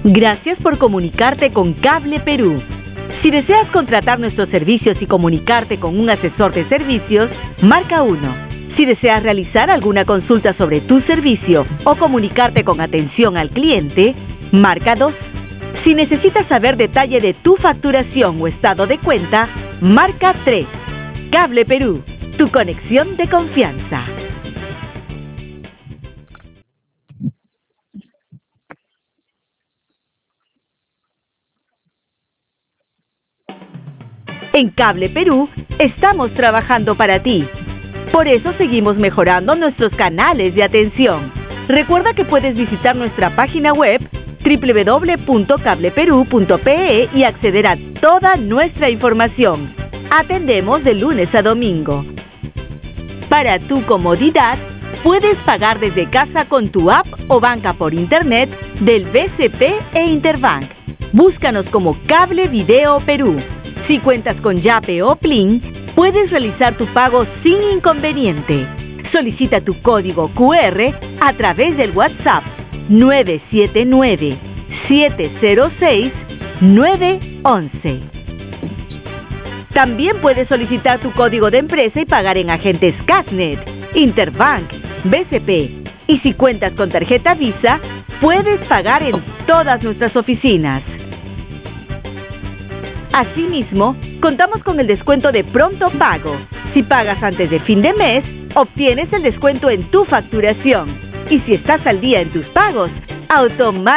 Gracias por comunicarte con Cable Perú. Si deseas contratar nuestros servicios y comunicarte con un asesor de servicios, marca 1. Si deseas realizar alguna consulta sobre tu servicio o comunicarte con atención al cliente, marca 2. Si necesitas saber detalle de tu facturación o estado de cuenta, marca 3. Cable Perú, tu conexión de confianza. En Cable Perú estamos trabajando para ti. Por eso seguimos mejorando nuestros canales de atención. Recuerda que puedes visitar nuestra página web www.cableperu.pe y acceder a toda nuestra información. Atendemos de lunes a domingo. Para tu comodidad, puedes pagar desde casa con tu app o banca por internet del BCP e Interbank. Búscanos como Cable Video Perú. Si cuentas con Yape o Plin, puedes realizar tu pago sin inconveniente. Solicita tu código QR a través del WhatsApp 979-706-911. También puedes solicitar tu código de empresa y pagar en agentes Casnet, Interbank, BCP. Y si cuentas con tarjeta Visa, puedes pagar en todas nuestras oficinas. Asimismo, contamos con el descuento de pronto pago. Si pagas antes de fin de mes, obtienes el descuento en tu facturación. Y si estás al día en tus pagos, automáticamente